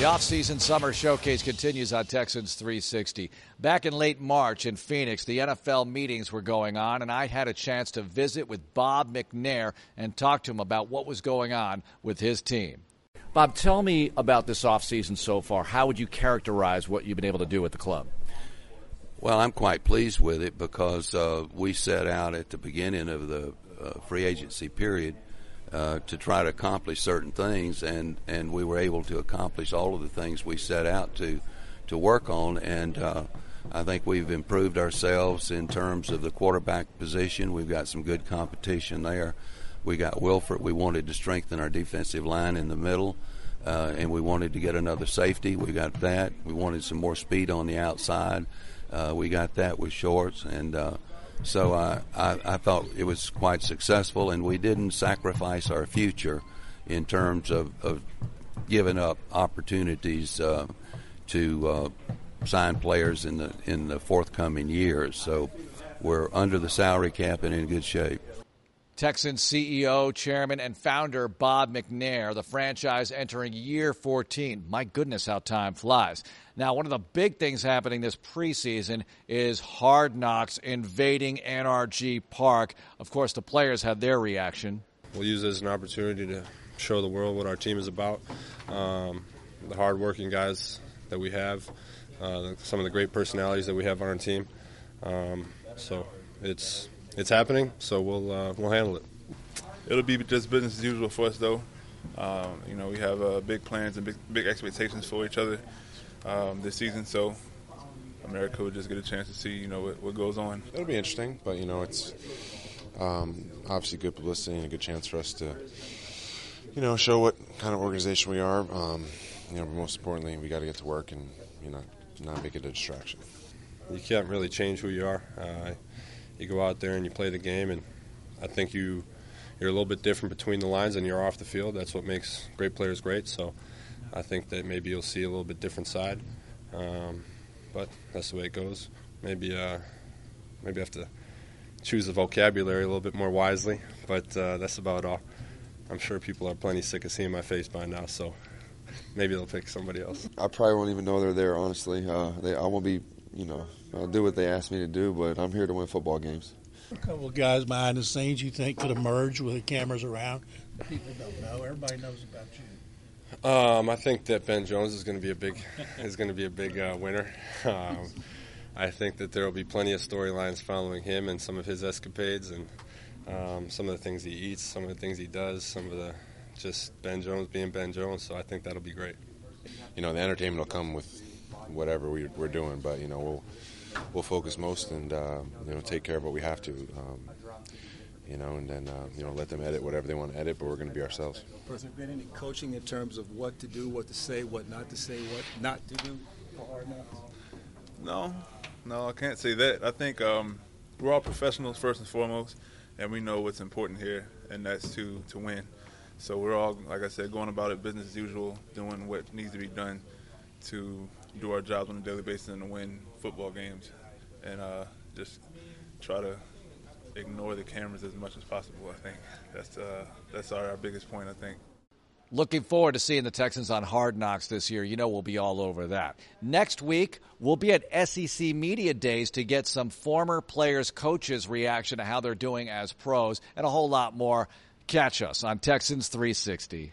The off-season summer showcase continues on Texans 360. Back in late March in Phoenix, the NFL meetings were going on, and I had a chance to visit with Bob McNair and talk to him about what was going on with his team. Bob, tell me about this off-season so far. How would you characterize what you've been able to do with the club? Well, I'm quite pleased with it because we set out at the beginning of the free agency period to try to accomplish certain things, and we were able to accomplish all of the things we set out to work on, and I think we've improved ourselves in terms of the quarterback position. We've got some good competition there. We got Wilford. We wanted to strengthen our defensive line in the middle, and we wanted to get another safety. We got that. We wanted some more speed on the outside. We got that with Shorts, and so I thought it was quite successful, and we didn't sacrifice our future in terms of giving up opportunities to sign players in the forthcoming years. So we're under the salary cap and in good shape. Texans CEO, chairman, and founder Bob McNair, the franchise entering year 14. My goodness, how time flies. Now, one of the big things happening this preseason is Hard Knocks invading NRG Park. Of course, the players had their reaction. We'll use it as an opportunity to show the world what our team is about, the hard-working guys that we have, some of the great personalities that we have on our team. So it's happening, so we'll handle it. It'll be just business as usual for us, though. We have big plans and big expectations for each other this season, so America will just get a chance to see, what goes on. It'll be interesting, but, it's obviously good publicity and a good chance for us to, show what kind of organization we are. But most importantly, we got to get to work and, not make it a distraction. You can't really change who you are. You go out there and you play the game, and I think you're a little bit different between the lines than you're off the field. That's what makes great players great. So I think that maybe you'll see a little bit different side, but that's the way it goes. Maybe I have to choose the vocabulary a little bit more wisely, but that's about all. I'm sure people are plenty sick of seeing my face by now, so maybe they'll pick somebody else. I probably won't even know they're there, honestly. I won't be, I'll do what they ask me to do, but I'm here to win football games. A couple of guys behind the scenes you think could emerge with the cameras around? People don't know. Everybody knows about you. I think that Ben Jones is going to be a big winner. I think that there will be plenty of storylines following him and some of his escapades and some of the things he eats, some of the things he does, some of the just Ben Jones being Ben Jones. So I think that'll be great. The entertainment will come with whatever we're doing, but we'll focus most and take care of what we have to, and then let them edit whatever they want to edit, but we're going to be ourselves. Has there been any coaching in terms of what to do, what to say, what not to say, what not to do for Hard Knocks? No, I can't say that. I think we're all professionals first and foremost, and we know what's important here, and that's to win. So we're all, like I said, going about it business as usual, doing what needs to be done to do our jobs on a daily basis and to win football games, and just try to ignore the cameras as much as possible. I think that's our biggest point, I think. Looking forward to seeing the Texans on Hard Knocks this year. We'll be all over that. Next week, we'll be at SEC Media Days to get some former players' coaches' reaction to how they're doing as pros and a whole lot more. Catch us on Texans 360.